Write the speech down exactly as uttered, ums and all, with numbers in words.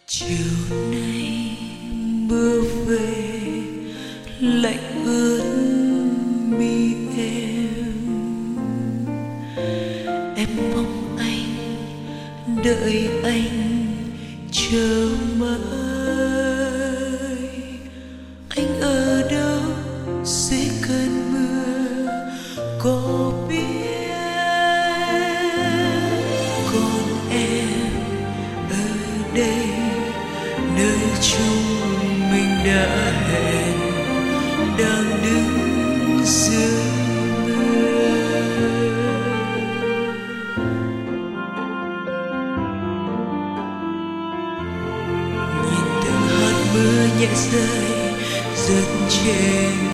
chiều nay mưa về lạnh ướt mi em. Em mong anh, đợi anh, chờ mãi. Anh ở đâu dưới cơn mưa có biết? Còn em ở đây nơi chúng mình đã hẹn.